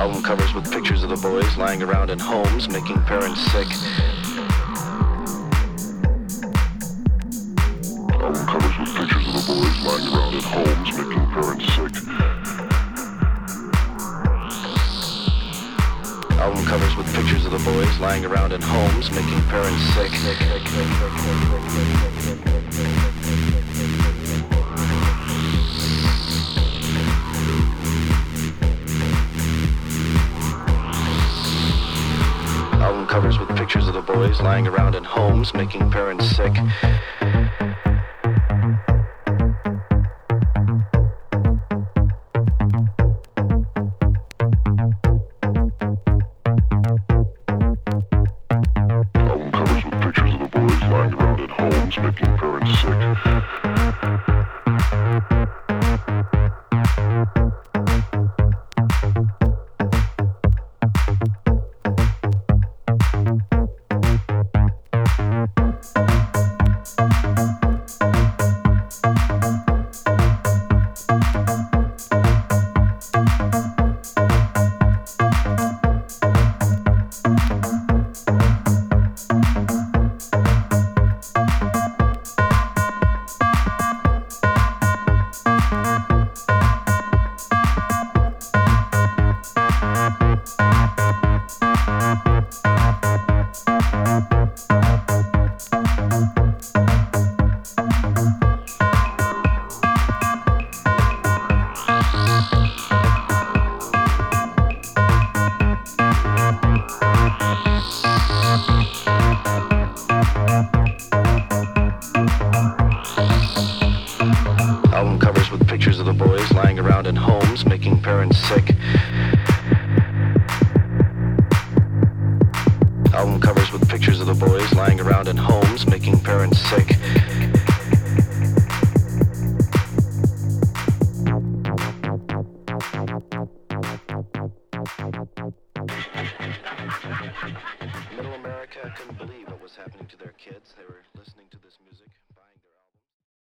Album covers with pictures of the boys lying around in homes, making parents sick. Album covers with pictures of the boys lying around in homes, making parents sick. Album covers with pictures of the boys lying around in homes, making parents sick. Album covers with pictures of the boys lying around in homes, making parents sick. Album covers with pictures of the boys lying around in homes, making parents sick. Album covers with pictures of the boys lying around in homes, making parents sick. Album covers with pictures of the boys lying around in homes, making parents sick. Middle America couldn't believe what was happening to their kids. They were